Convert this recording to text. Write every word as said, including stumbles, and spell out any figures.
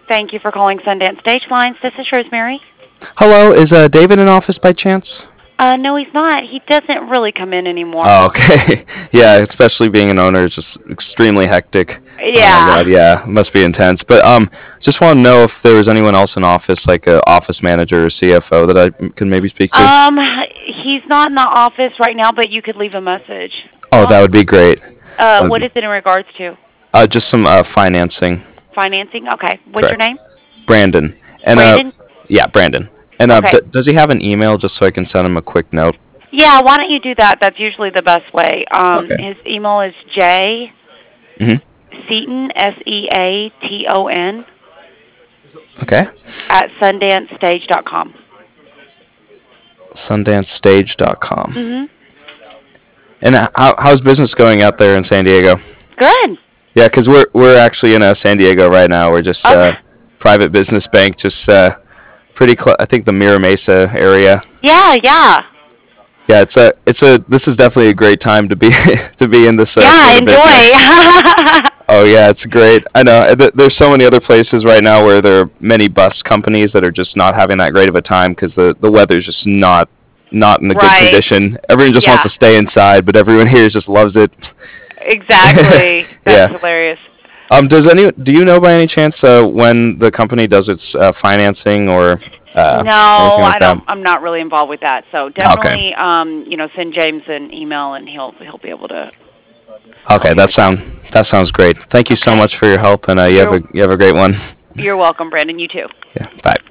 Thank you for calling Sundance Stage Lines. This is Rosemary. Hello, is uh, David in office by chance? Uh, no, he's not. He doesn't really come in anymore. Oh, okay. Yeah, especially being an owner is just extremely hectic. Oh my Yeah. God, yeah, must be intense. But um, just want to know if there was anyone else in office, like a office manager or C F O, that I m- could maybe speak to. Um, he's not in the office right now, but you could leave a message. Oh, that would be great. Uh, That'd what be- is it in regards to? Uh, just some uh, financing. Financing? Okay. What's your Correct. name? Brandon. And uh, Brandon? yeah, Brandon. And uh, Okay. d- does he have an email just so I can send him a quick note? Yeah, why don't you do that? That's usually the best way. Um, Okay. his email is J Mhm. Seaton, S E A T O N, Okay. at sundance stage dot com. Sundance Stage dot com. Mm-hmm. And uh, how, how's business going out there in San Diego? Good. Yeah, 'cause we're we're actually in uh, San Diego right now. We're just Okay. uh, private business bank, just uh, pretty close. I think the Mira Mesa area. Yeah, yeah. Yeah, it's a it's a this is definitely a great time to be to be in this. Uh, Yeah, sort of business. enjoy. Oh yeah, it's great. I know. uh, th- There's so many other places right now where there are many bus companies that are just not having that great of a time because the the weather's just not not in a good Right. condition. Everyone just Yeah. wants to stay inside, but everyone here just loves it. Exactly. That's Yeah. hilarious. Um, does any do you know by any chance uh, when the company does its uh, financing or uh, No, anything like I that? don't. I'm not really involved with that. So definitely, um, you know, send James an email and he'll he'll be able to. Okay, that sound that sounds great. Thank you so Okay. much for your help, and uh, you have You're- a you have a great one. You're welcome, Brandon. You too. Yeah, bye.